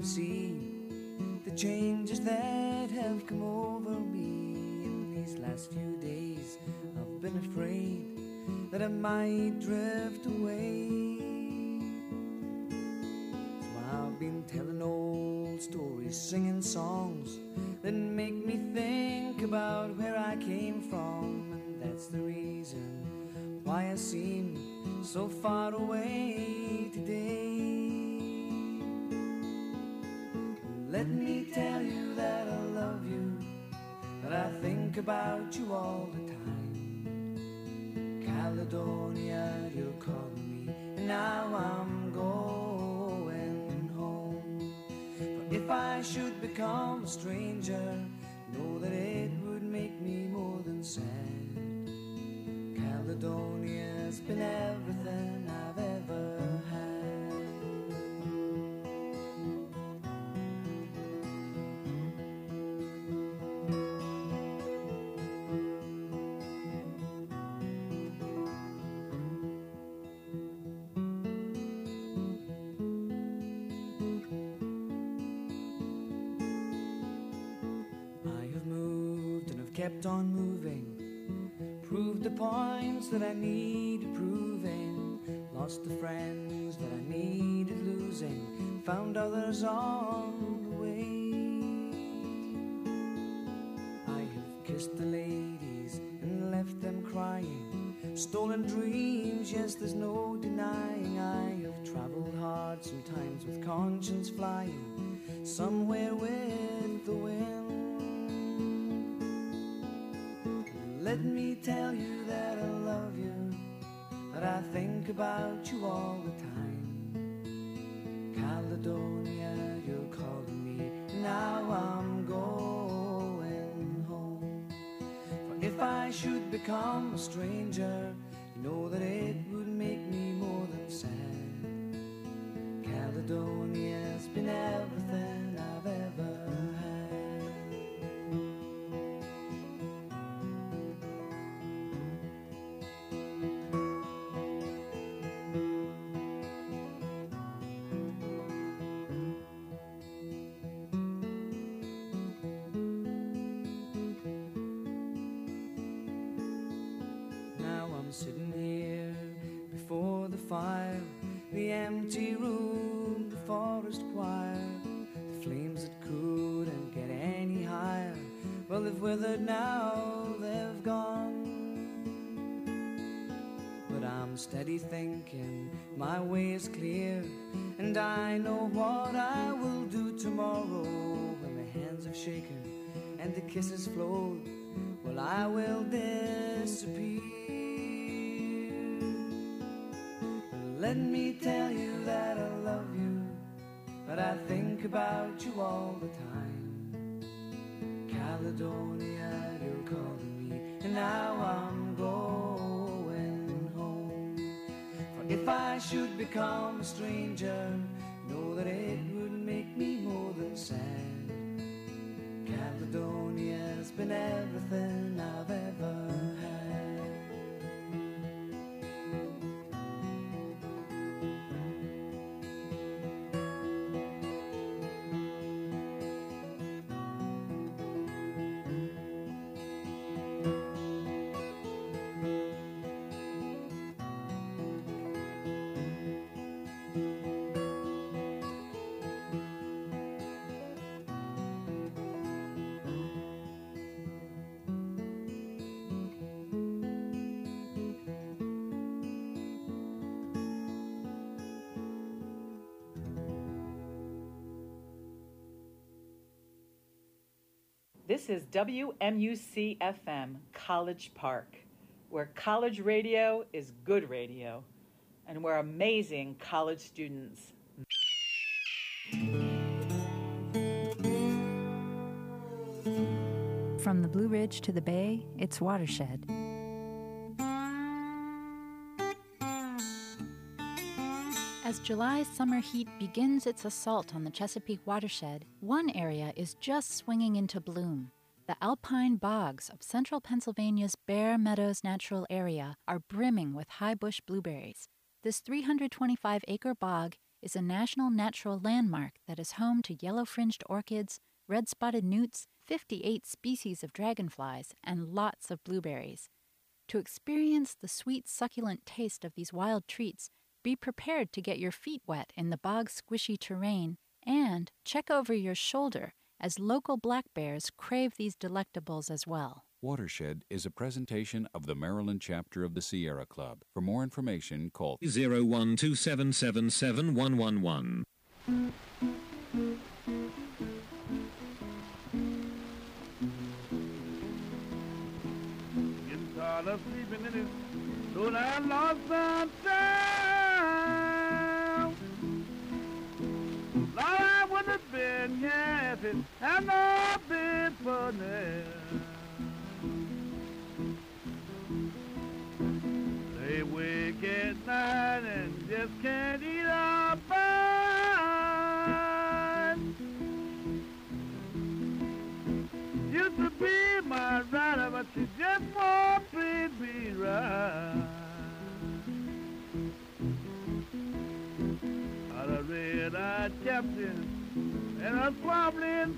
can see the changes that have come over me in these last few days. I've been afraid that I might drift away, so I've been telling old stories, singing songs that make me think about where I came from, and that's the reason why I seem so far away today. Let me tell you that I love you, that I think about you all the time. Caledonia, you're calling me, and now I'm going home. For if I should become a stranger, know that it would make me more than sad. Caledonia's been everything I've ever had. Kept on moving, proved the points that I needed proving, lost the friends that I needed losing, found others on the way. I have kissed the ladies and left them crying, stolen dreams, yes, there's no denying. I have traveled hard, sometimes with conscience flying, somewhere with the wind. Let me tell you that I love you, that I think about you all the time. Caledonia, you're calling me, now I'm going home. For if I should become a stranger, you know that it would make me more than sad. Caledonia's been everything I've ever had. Fire, the empty room, the forest choir, the flames that couldn't get any higher, well, they've withered now, they've gone. But I'm steady thinking, my way is clear, and I know what I will do tomorrow. When the hands have shaken and the kisses flowed, well, I will disappear. Let me tell you that I love you, but I think about you all the time. Caledonia, you're calling me, and now I'm going home. For if I should become a stranger, know that it would make me more than sad. Caledonia's been everything I've ever had. This is WMUC-FM, College Park, where college radio is good radio, and where amazing college students. From the Blue Ridge to the Bay, it's Watershed. As July's summer heat begins its assault on the Chesapeake watershed, one area is just swinging into bloom. The alpine bogs of central Pennsylvania's Bear Meadows Natural Area are brimming with high bush blueberries. This 325-acre bog is a national natural landmark that is home to yellow-fringed orchids, red-spotted newts, 58 species of dragonflies, and lots of blueberries. To experience the sweet, succulent taste of these wild treats, be prepared to get your feet wet in the bog-squishy terrain, and check over your shoulder as local black bears crave these delectables as well. Watershed is a presentation of the Maryland chapter of the Sierra Club. For more information, call 012777111. Getting tired of sleeping in it, so I lost some time. Lord, I would have been here if it had not been for them. They wake at night and just can't eat a bite. Used to be my rider, but she just won't treat me right. Out of red-eyed captain and a squabbling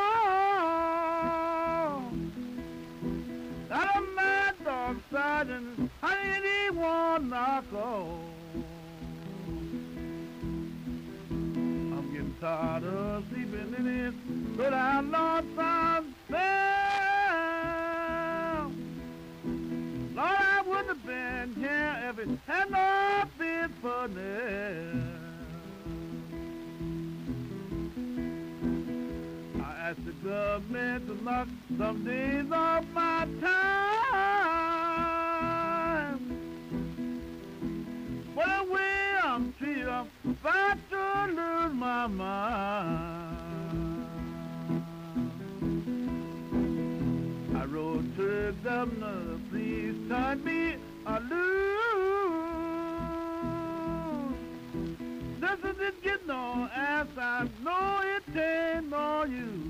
ball. Out of mad dog sergeant, I didn't want knock on. I'm getting tired of sleeping in it, but I lost some spell. Lord, I wouldn't have been here if it had not been for them. I asked the government to knock some days off my time. But the way I'm treated, I'm about to lose my mind. I wrote to the governor, please turn me loose. This isn't getting no ass, I know it ain't no use.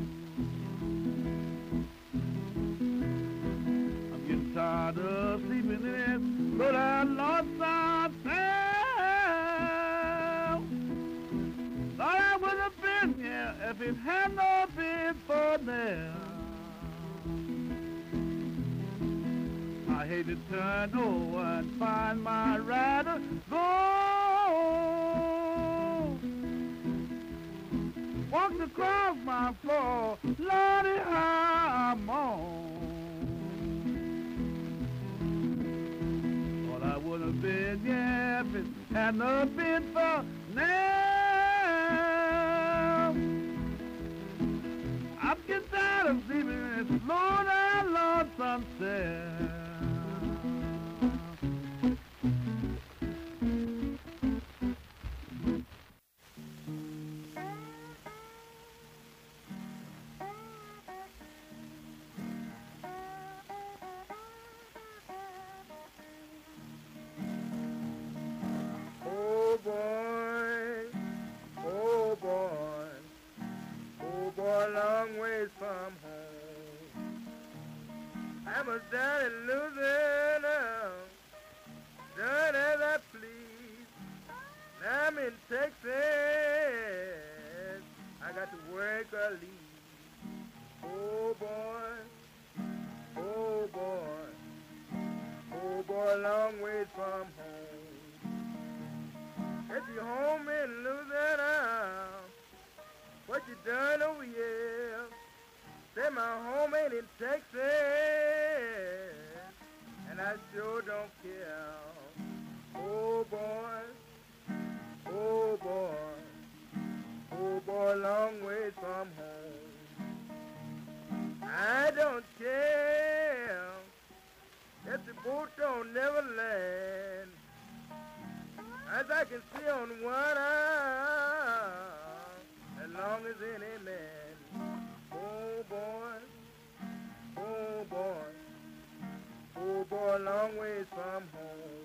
I'm getting tired of sleeping in it, but I lost myself. Thought I would have been here if it had not been for them. I hate to turn over and find my rider gone. Walked across my floor, Lordy, how I'm on. Thought I would have been, yeah, if it had not been for now. I'm getting tired of sleeping in this Lord, I lost sunset. Long ways from home. I was down in Louisiana, done as I please. Now I'm in Texas, I got to work or leave. Oh boy, oh boy, oh boy, long ways from home. If you're home in Louisiana, what you done over here? Say my home ain't in Texas, and I sure don't care. Oh boy, oh boy, oh boy, long ways from home. I don't care if the boat don't never land, as I can see on one eye. As long as any man, oh boy, oh boy, oh boy, long ways from home.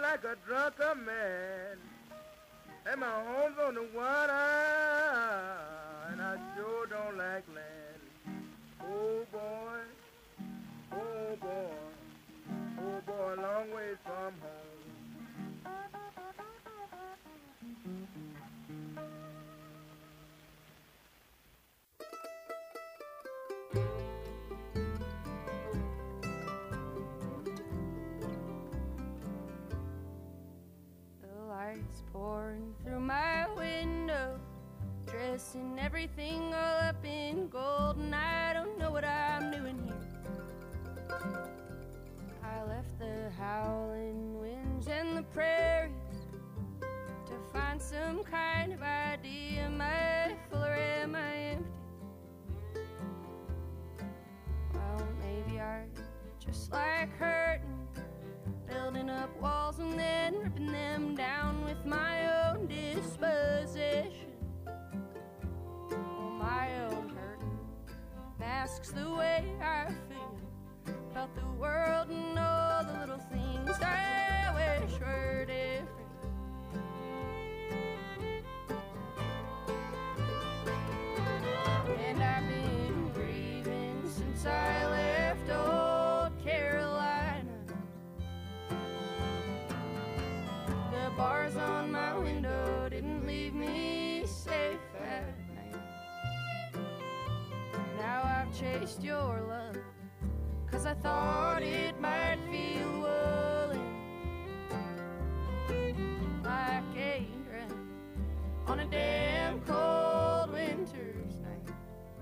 like a drunken man. And my home's on the water, and I sure don't like land. Oh boy, oh boy, oh boy, a long way from home. Lights pouring through my window, dressing everything all up in gold, and I don't know what I'm doing here. I left the howling winds and the prairies to find some kind of idea. Am I full or am I empty? Well, maybe I just like hurting, building up walls and then ripping them down with my own disposition. Well, my own hurting masks the way I feel about the world and all the little things I wish were different. And I've been grieving since I left old Carolina. The bars on my window didn't leave me safe at night. Now I've chased your love, 'cause I thought it might feel woolen, like a dress on a damn cold winter's night.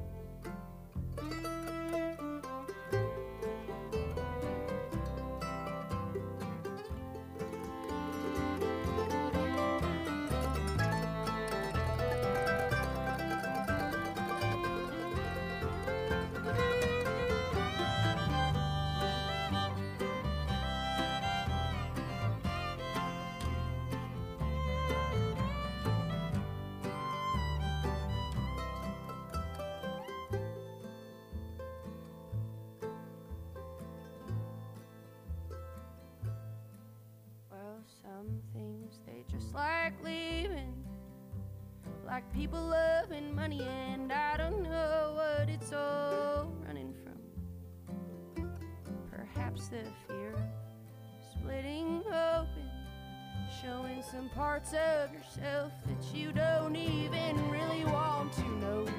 Some things they just like leaving, like people loving money, and I don't know what it's all running from. Perhaps the fear of splitting open, showing some parts of yourself that you don't even really want to know.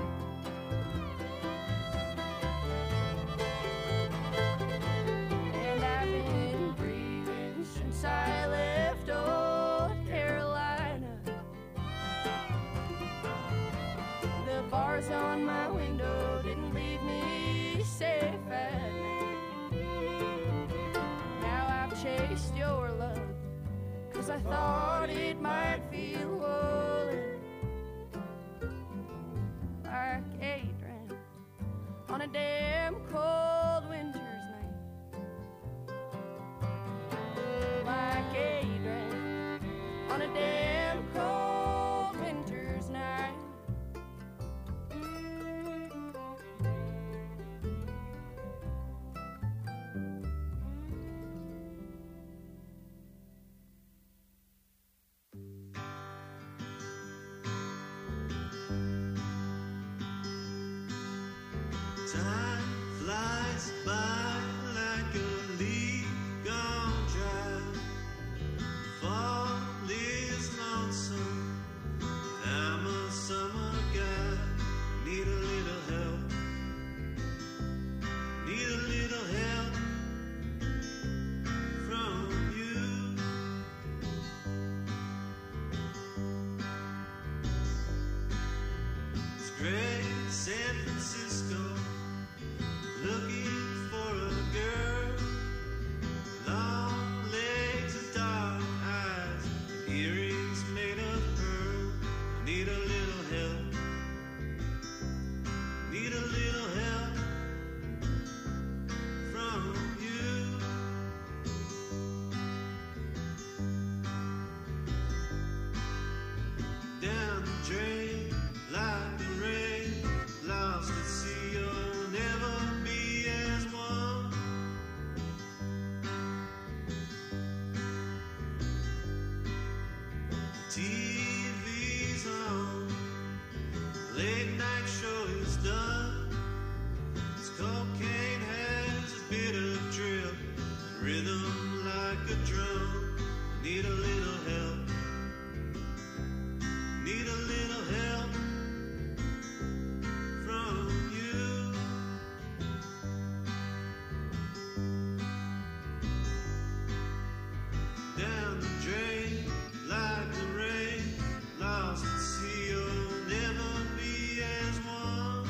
And I've been grieving since I left old Carolina. The bars on my window didn't leave me safe at night. Now I've chased your love, 'cause I thought it might feel woolen, like a drink on a damn cold winter's night. Like a drink on a damn cold winter's night. Time flies TV's on, late night show is done. This cocaine has a bit of drip, rhythm like a drum. Need a little help, need a little help from you. Down the drain, like the rain, lost at sea, you'll never be as one.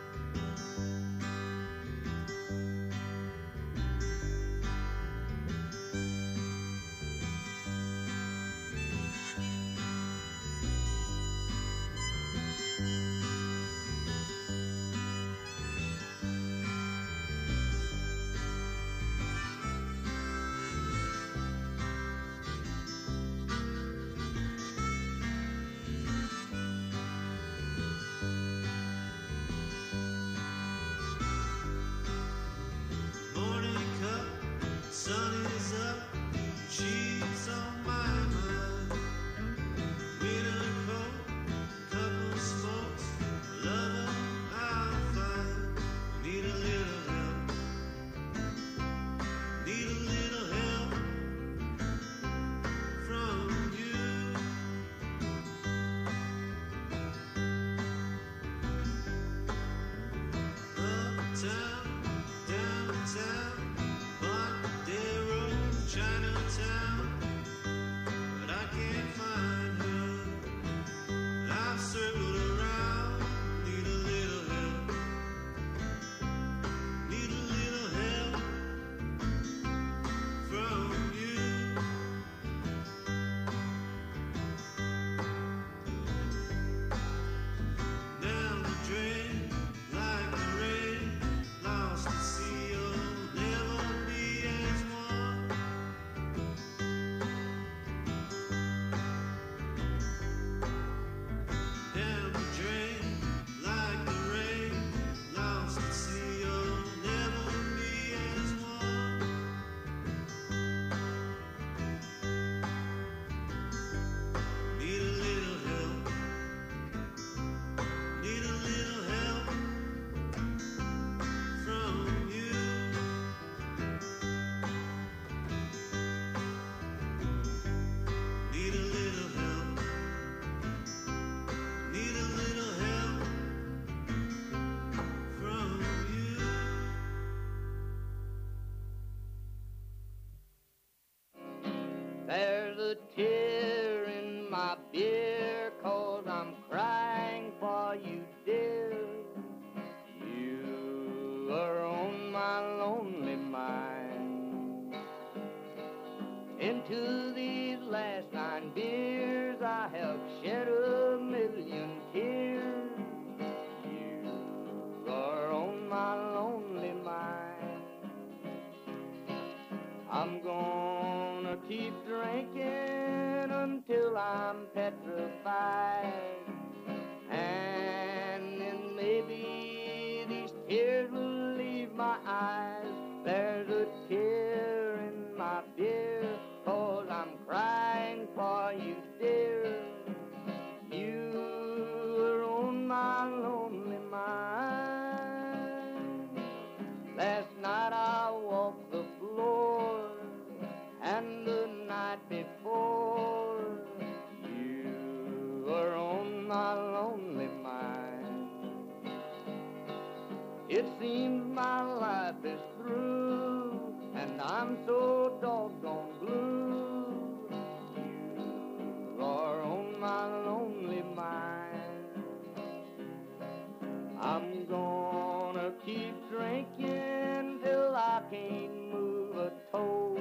Morning cup, sun is up, she's on my mind. Winter coat, couple smokes, lover I'll find. Need a little help, need a little help from you. Uptown, downtown, Montero, Chinatown, but I can't find her. I've circled around, need a little help, need a little help from you. Down the drain, like the rain, lost at sea, you'll never be as one. Down the drain, like the rain, lost at sea, you'll never be as one. Need a little help, need a little help from you. Need a little help, need a little help from you. There's a tear in my beer, 'cause I'm crying for you, dear. You are on my lonely mind. Into these last 9 beers I have shed a million tears. You are on my lonely mind. I'm gonna keep drinking until I'm petrified, and then maybe these tears will leave my eyes. There's a tear in my beer, 'cause I'm crying for you, dear. You are on my lonely mind. Last night I walked the floor, and the night before. You are on my lonely mind. It seems my life is through, and I'm so doggone blue. You are on my lonely mind. I'm gonna keep drinking till I can't move a toe,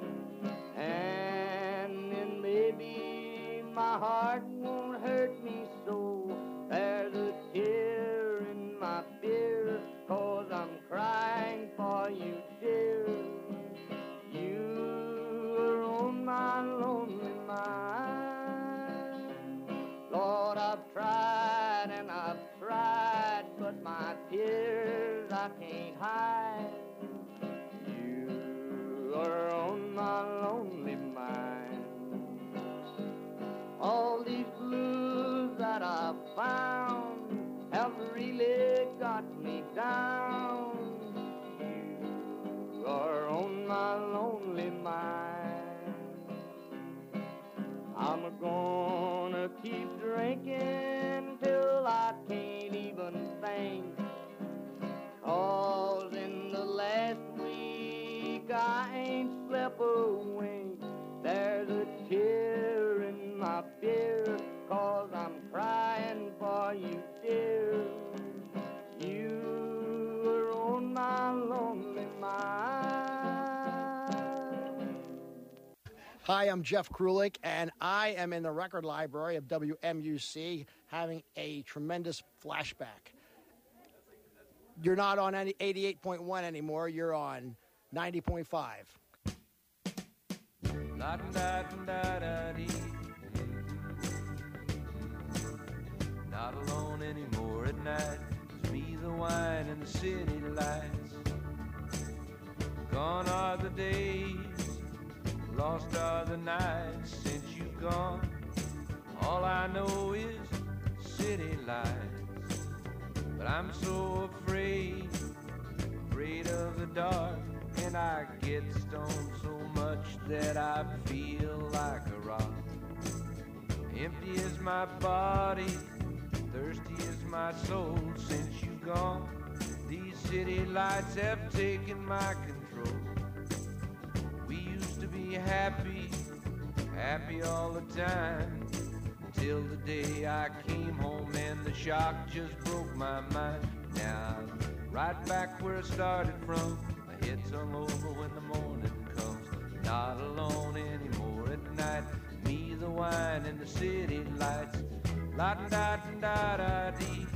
and then maybe my heart won't hurt me so. There's a tear in my beer, 'cause I'm crying for you, dear. You are on my lonely mind. Lord, I've tried and I've tried, but my tears I can't hide. You are on my lonely mind. Oh, mine. I'm gonna keep drinking till I can't even think. 'Cause in the last week I ain't slept a wink. There's a tear in my beer, 'cause I'm crying for you, dear. You are on my lonely mind. Hi, I'm Jeff Krulik, and I am in the record library of WMUC having a tremendous flashback. You're not on any 88.1 anymore. You're on 90.5. Not alone anymore at night. It's me, the wine, and the city lights. Gone are the days, lost are the nights since you've gone. All I know is city lights. But I'm so afraid of the dark. And I get stoned so much that I feel like a rock. Empty is my body, thirsty is my soul since you've gone. These city lights have taken my control. We used to be happy, happy all the time, until the day I came home and the shock just broke my mind. Now I'm right back where I started from. My head's hung over when the morning comes. Not alone anymore at night. Me, the wine, and the city lights. La-da-da-da-da-dee.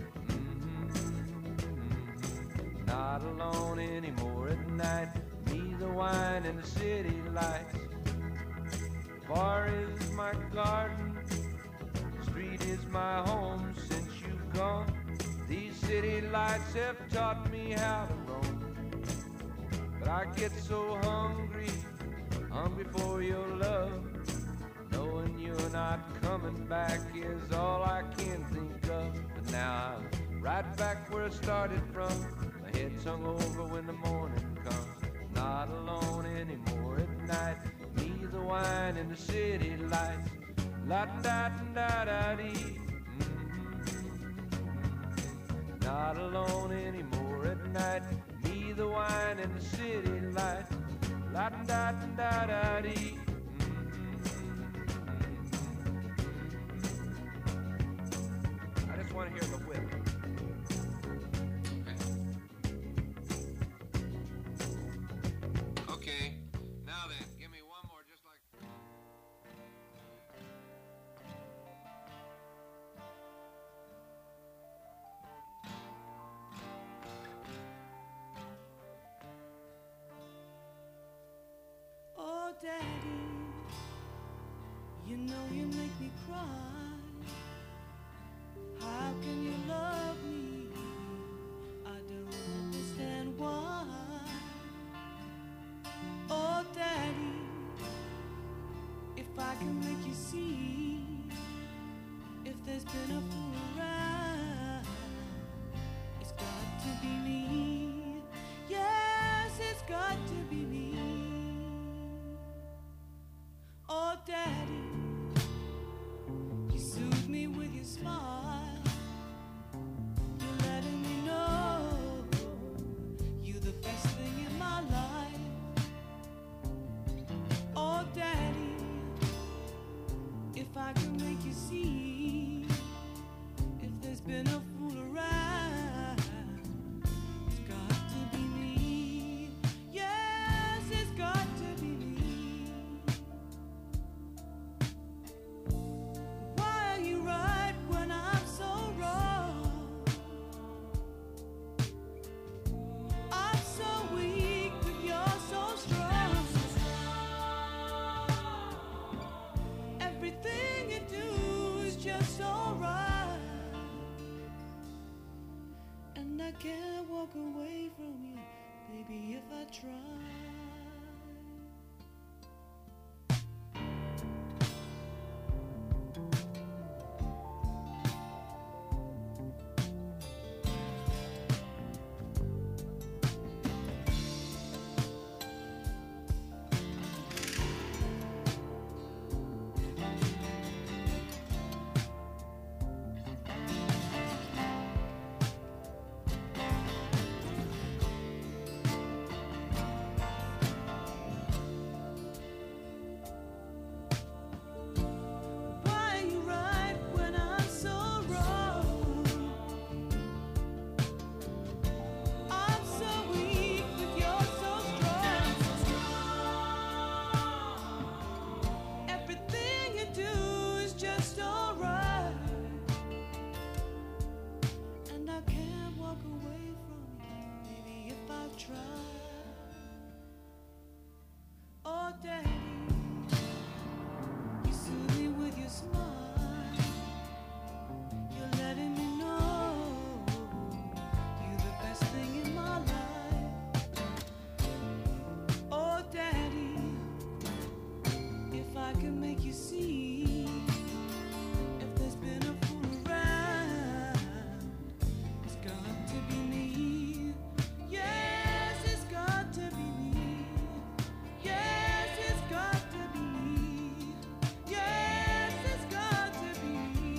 Not alone anymore at night. Me, the wine, and the city lights. Bar is my garden. Street is my home since you've gone. These city lights have taught me how to roam. But I get so hungry, hungry for your love. Knowing you're not coming back is all I can think of. But now I'm right back where I started from. My head's hung over when the morning comes. Not alone anymore at night. Me, the wine, and the city lights. La-da-da-da-da-dee. Not alone anymore at night. Me, the wine, and the city lights. La-da-da-da-da-dee. I just want to hear the whip. Okay. Now then, give me one more just like... Oh, Daddy, you know you make me cry. How can you love me? I don't understand why. Oh, Daddy, if I can make you see, if there's been a fool around, it's got to be me. Yes, it's got to be me. Oh, Daddy, you soothe me with your smile. You're letting me know you're the best thing in my life. Oh, Daddy, if I can make you see, if there's been a fool around, it's got to be me. Yes, it's got to be me. Why are you right when I'm so wrong? I'm so weak, but you're so strong. Everything you do is just so right. can make you see if there's been a fool around, it's got to be me. Yes, it's got to be me. Yes, it's got to be me. Yes, it's got to be me.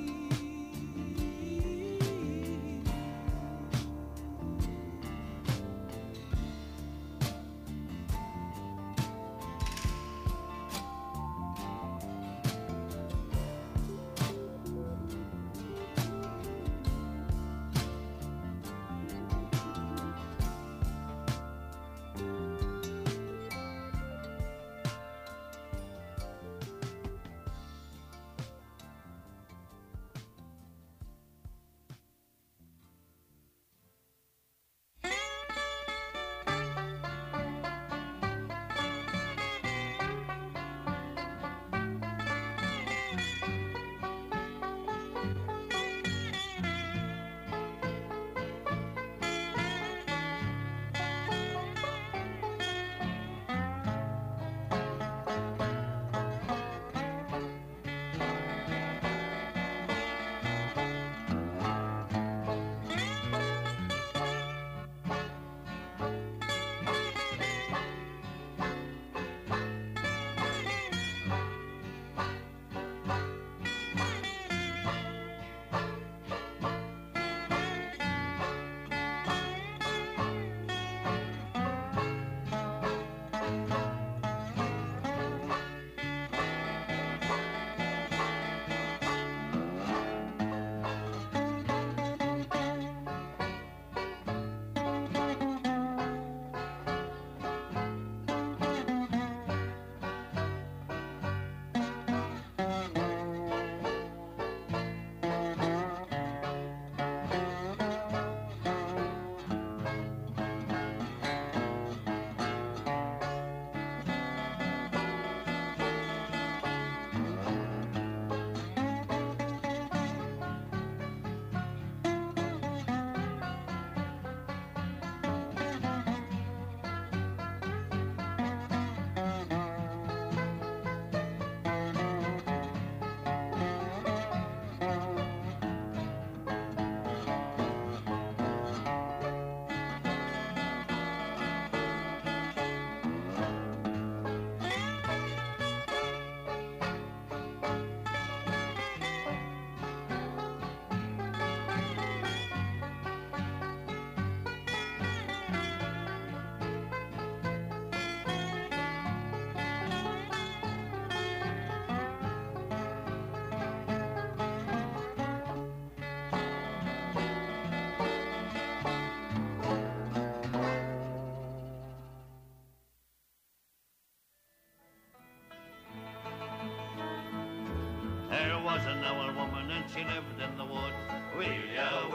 There was an old woman and she lived in the wood. Wheel ya,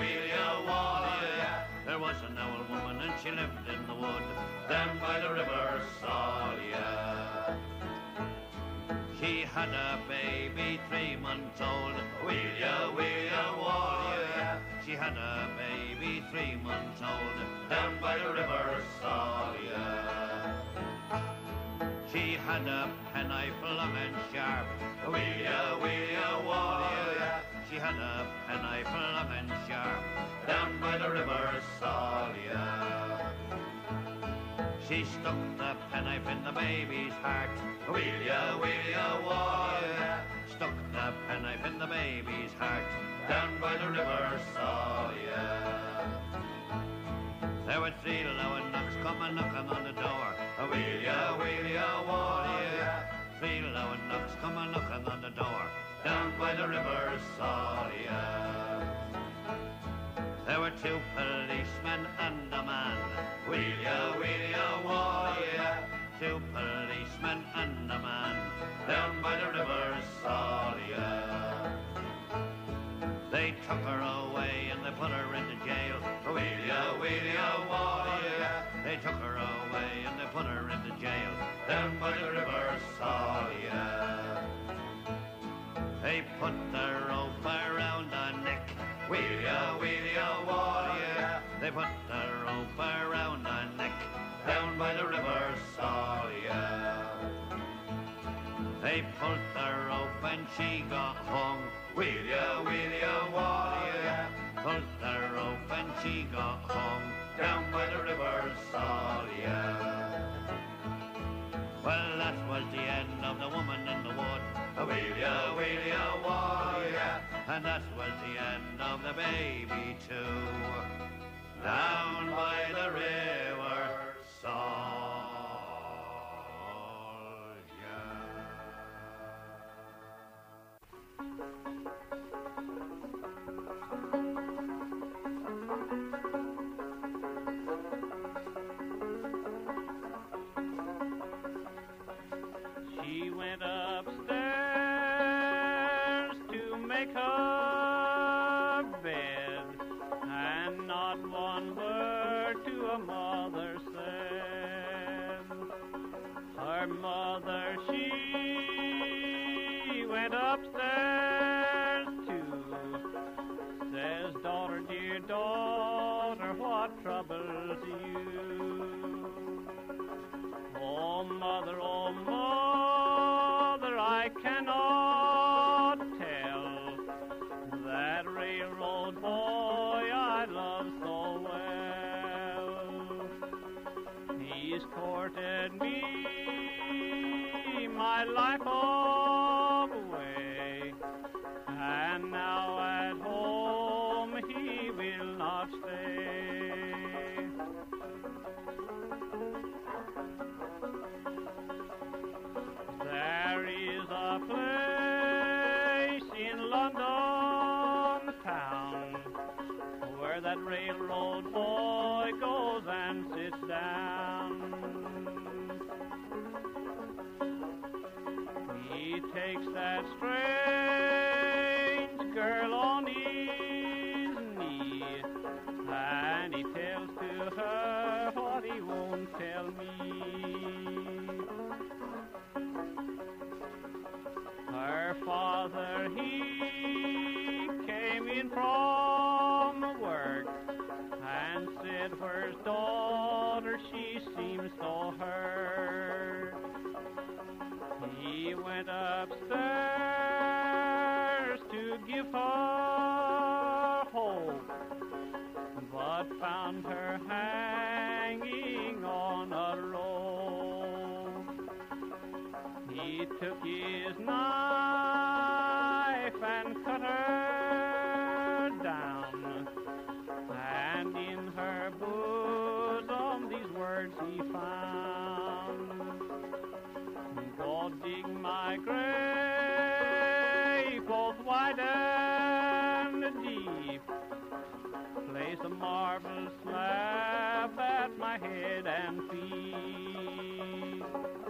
Walia. There was an old woman and she lived in the wood, down by the river Salia. She had a baby 3 months old. Wheel ya, Walia. She had a baby 3 months old, down by the river Salia. She had a penknife long and sharp. Wheel ya, Walia. She had a penknife long and sharp, down by the river Salia. She stuck the penknife in the baby's heart. Wheel ya, Walia. Stuck the penknife in the baby's heart, down by the river Salia. There were 3 low knocks coming knocking on the door. Wheel ya, Walia. 3 low knocks coming knocking on the door, down by the river Salia. There were 2 policemen and a man. Wheel ya, Walia. 2 policemen and a man, down by the river Salia. They took her away and they put her into jail. Wheel ya, Walia. They took her away and they put her into jail, down by the river Salia. They put the rope around her neck. Wheel ya, Walia. They put the rope around her neck, down by the river Salia. They pulled the rope and she got hung. Wheel ya, warrior. Pulled the rope and she got hung down by the river Salia. Well, that was the end of the woman in the wood. Wheel ya, warrior. And that was the end of the baby too. Down by the river Salia. She went upstairs to make her bed, and not one word to her mother said. Her mother, she went upstairs too. Says, daughter, dear daughter, what troubles you? Oh, mother, I cannot tell that railroad boy I love so well. He's courted me my life away, and now at home he will not stay. There is a place in London town where that railroad boy goes and sits down. He takes that strange girl on his knee, and he tells to her what he won't tell me. Her father, he came in from work and said, where's daughter? She seems so hurt. He went upstairs to give her hope, but found her hanging on a rope. He took his knife and cut her down, and in her bosom these words he found. Go dig my grave, both wide and deep. Place a marble slab at my head and feet.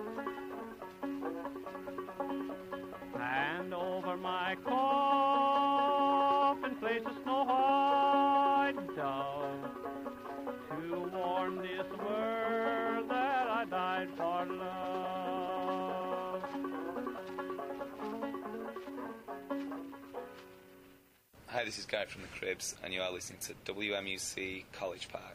And over my coffin place a snow white dove, to warn this world that I died for love. Hi, this is Guy from the Cribs, and you are listening to WMUC College Park.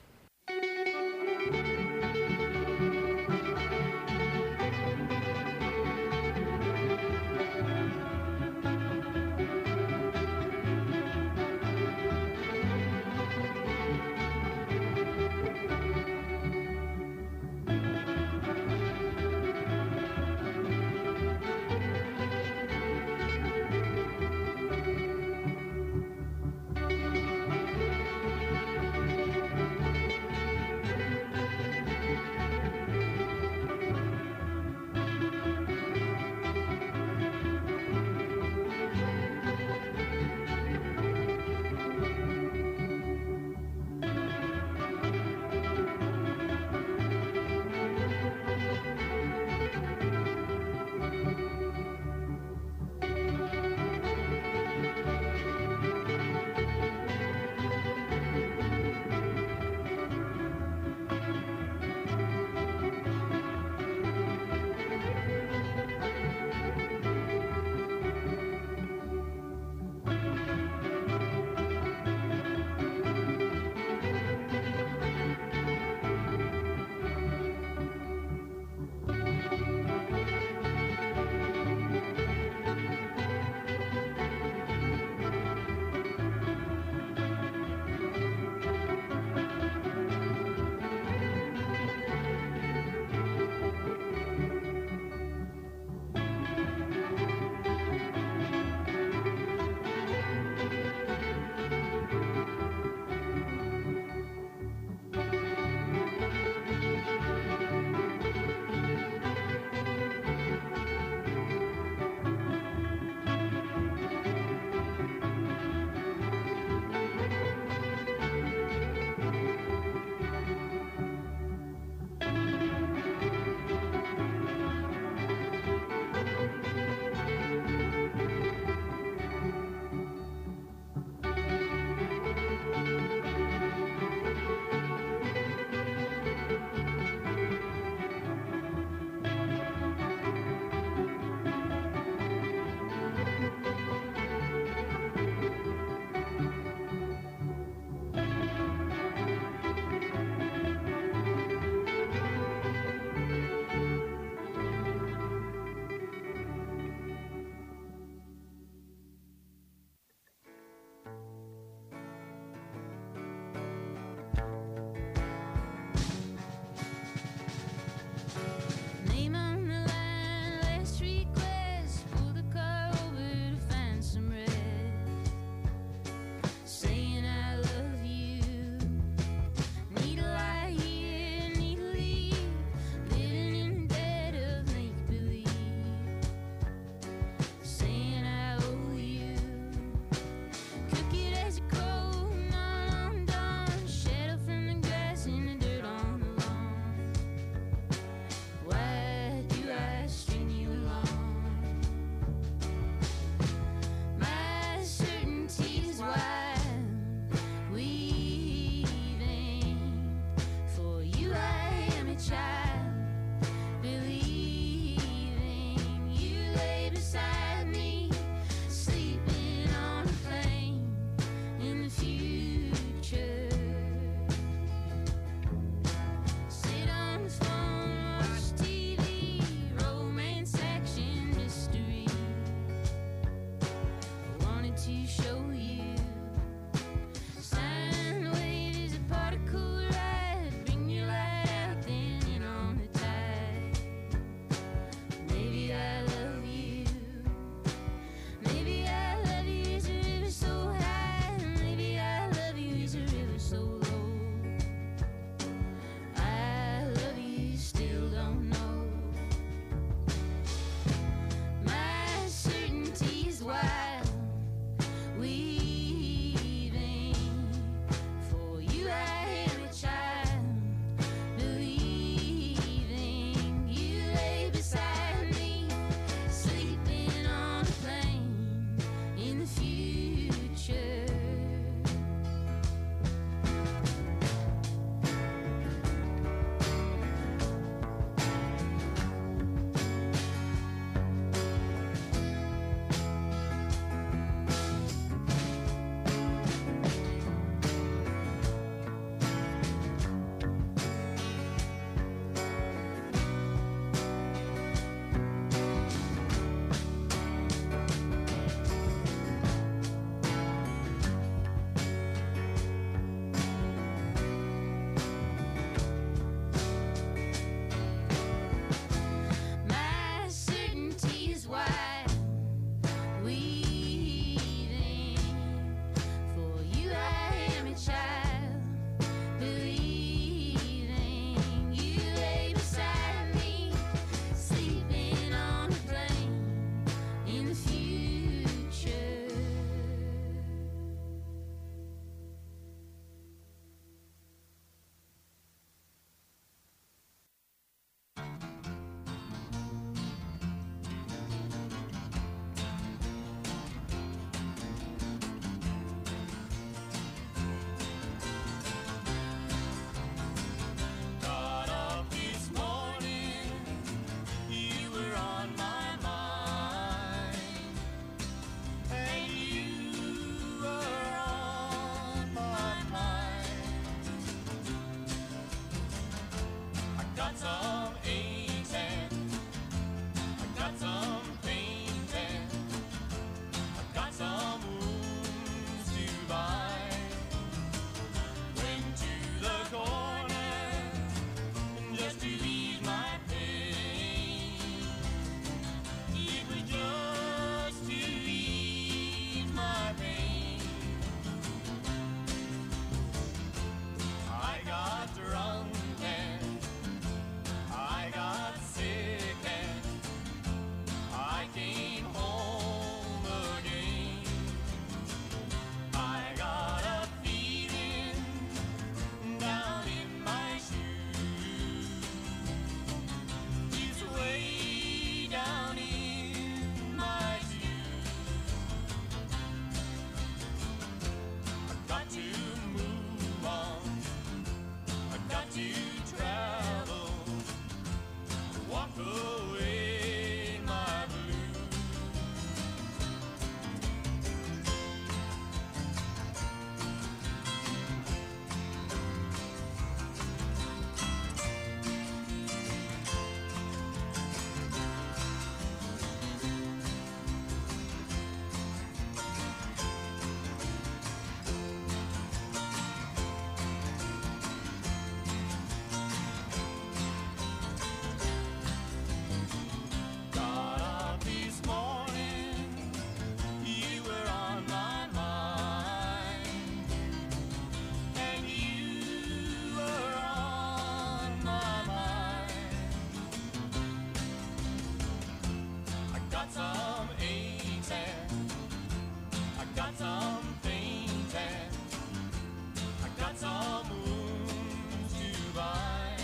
some aches and I got some things and I got some wounds to bind.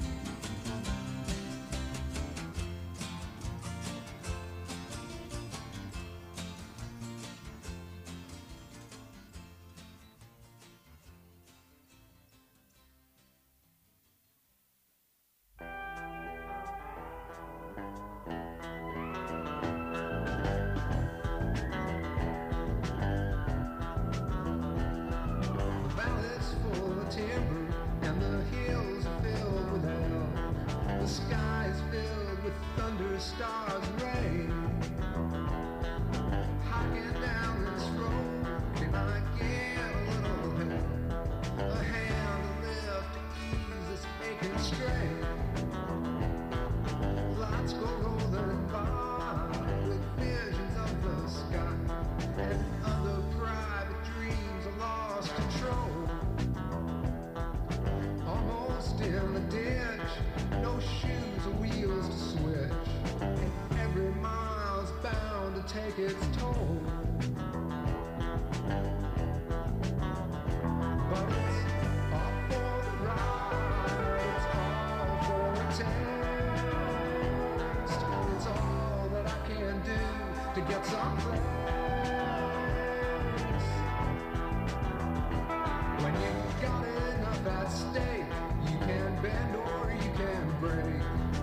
The valley's full of timber and the hills are filled with hell. The sky is filled with thunder, stars, and rain. Hiking down this road, can I get a little help? A hand to lift to ease this aching strain. Lights go rolling by with visions of the sky, and other private dreams are lost control. Almost in the ditch, no shoes or wheels to switch, and every mile's bound to take its toll. But it's all for the ride, it's all for a taste. It's all that I can do to get someplace. When you've got enough at stake, you can bend or you can break.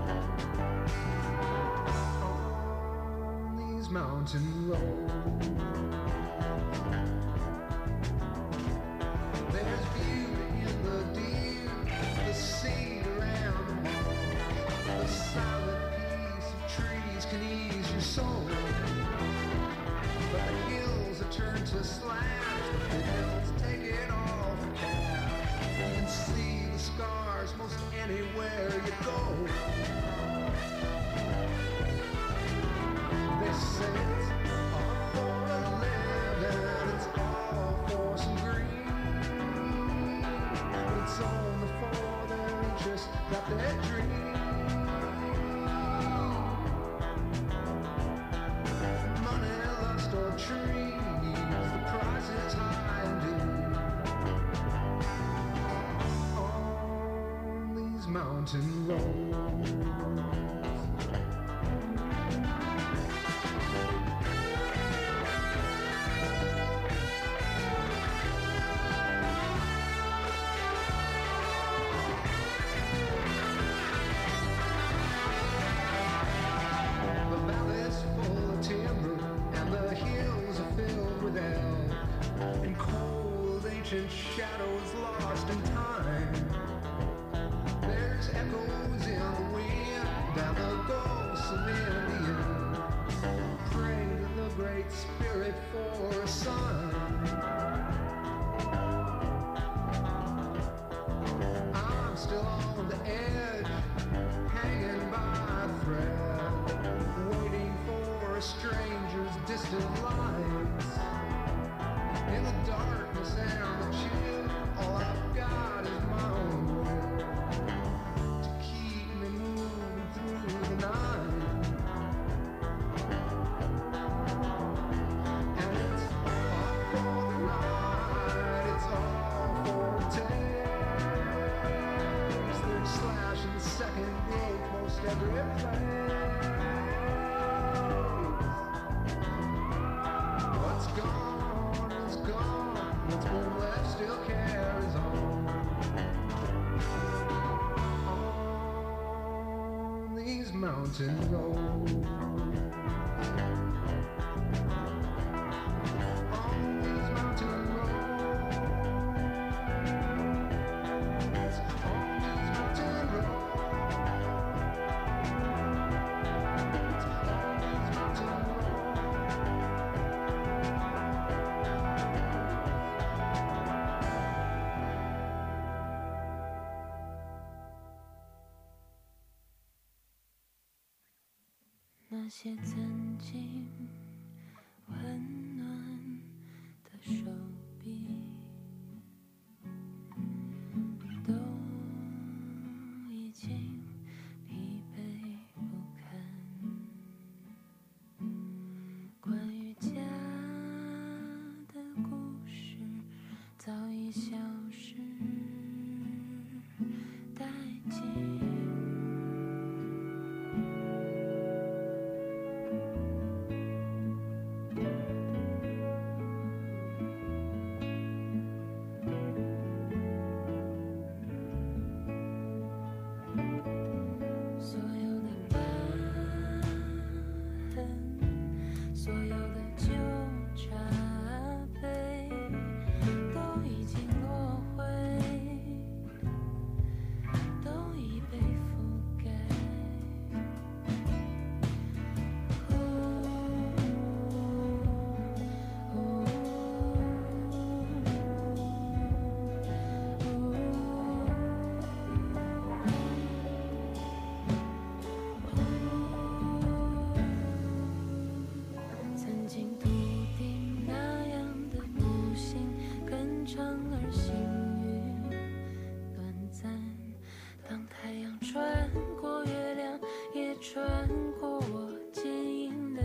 On these mountain roads, there's beauty in the dew, the cedar and the marsh. The silent peace of trees can ease your soul. But the hills are turned to slabs, the hills take it all for cash. You can see the scars most anywhere you go. They say it's all for a living, it's all for some green. It's only for the interest that they dream. Money, lust, or trees, the price is high indeed. On these mountain roads. The valley's full of timber and the hills are filled with elm and cold ancient shadows lost in time. There's echoes in the wind and the ghosts of Indians pray to the great spirit for a sign. I'm still on the edge, hanging by a thread, waiting for a stranger's distant lights. In the darkness and the chill, all I've got is my own will to keep me moving through the night. And it's all for the ride, it's all for a taste. There's slash and second growth most every place. What's gone is gone, what's been left still carries on. On these mountain roads. On these mountain roads. On these mountain roads. On these mountain roads. 那些曾经温暖的手臂，都已经疲惫不堪。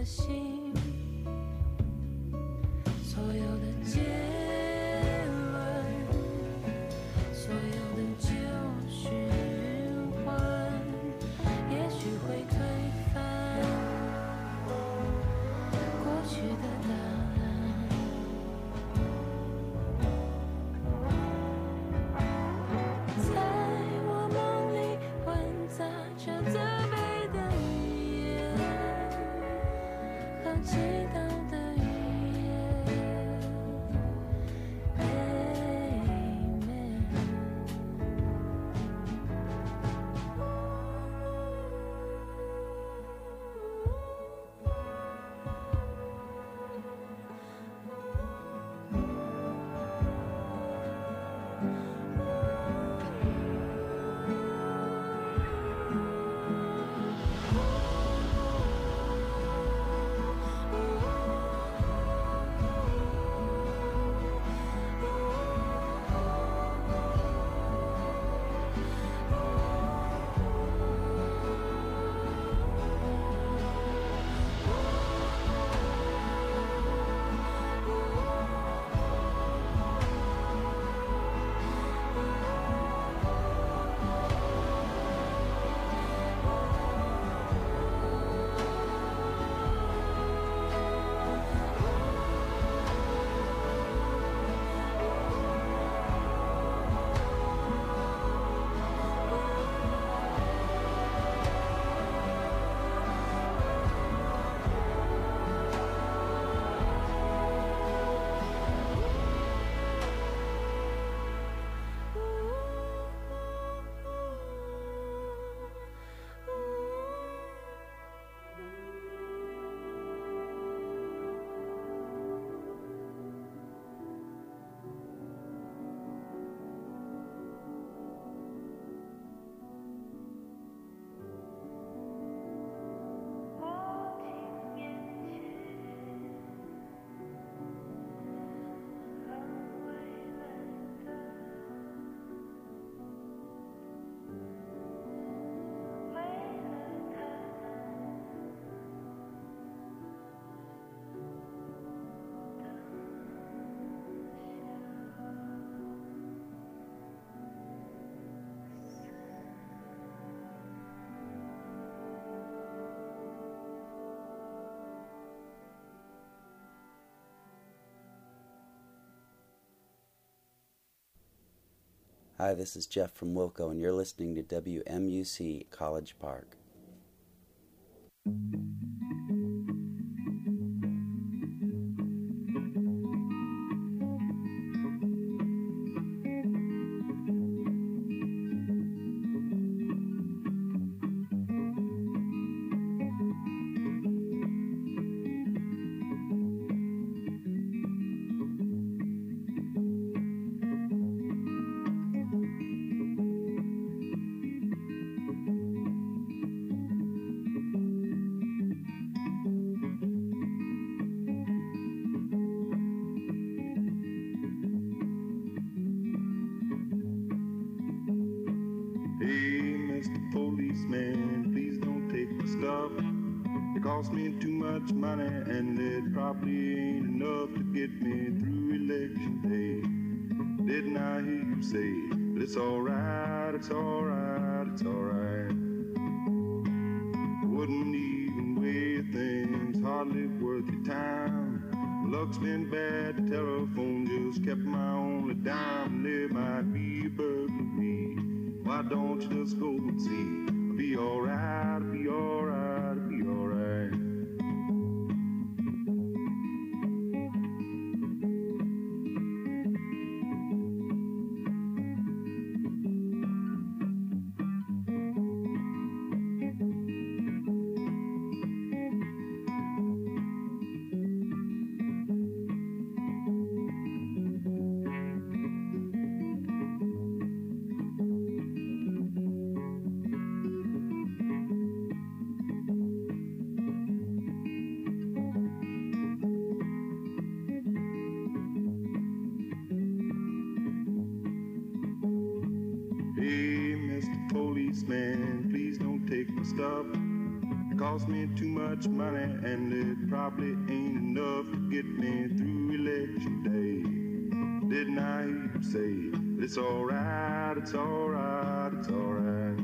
心，所有的结论，所有的旧循环，也许会推翻过去的答案。在我梦里混杂着责备的语言和祈祷的语言。 Hi, this is Jeff from Wilco, and you're listening to WMUC College Park. Policeman, please don't take my stuff. It cost me too much money, and it probably ain't enough to get me through election day. Didn't I hear you say that it's alright, it's alright, it's alright? Wouldn't even weigh things, hardly worth your time. My luck's been bad, the telephone just kept my only dime. There might be a burglary. Why don't you just go and see? I'll be alright, I'll be alright, I'll be alright. Hey, Mr. Policeman, please don't take my stuff. It Cost me too much money, and it probably ain't enough to get me through election day. Didn't I hear you say, it's alright, it's alright, it's alright.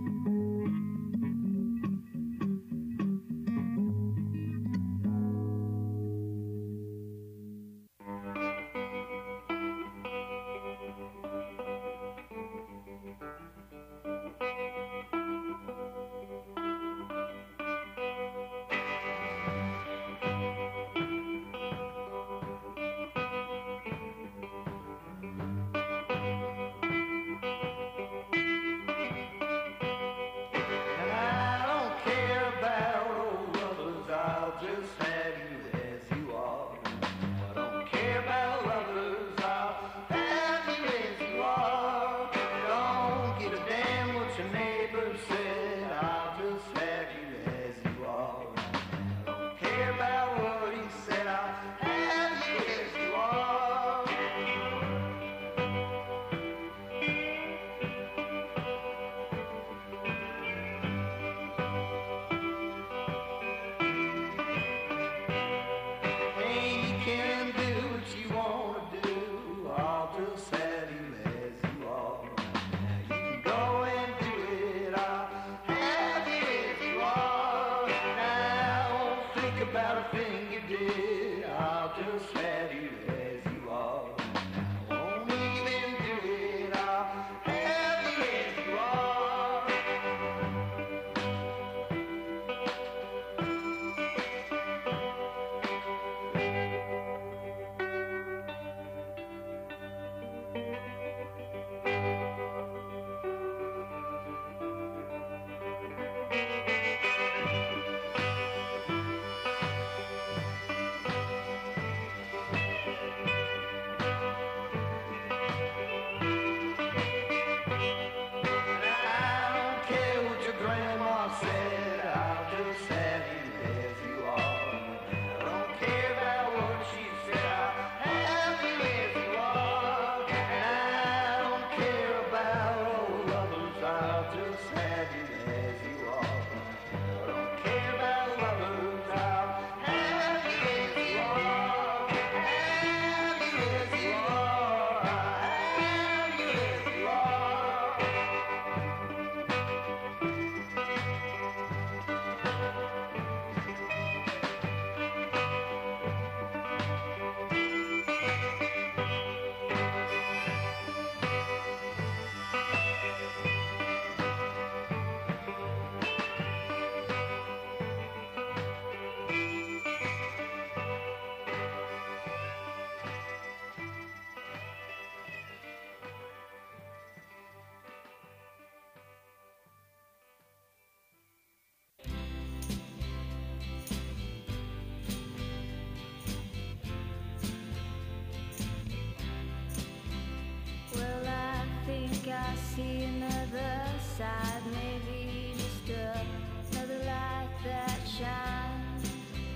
I see another side, maybe just another light that shines.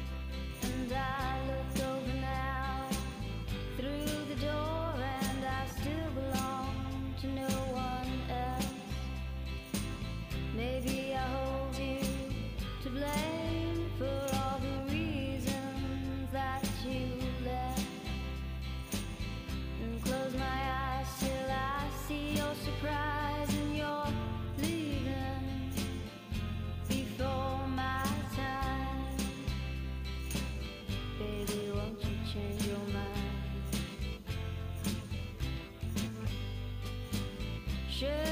And I look over now through the door, and I still belong to no one else. Maybe I hold you to blame for all the reasons that you left, and close my eyes till I see your surprise and your leaving before my time. Baby, won't you change your mind? Sure.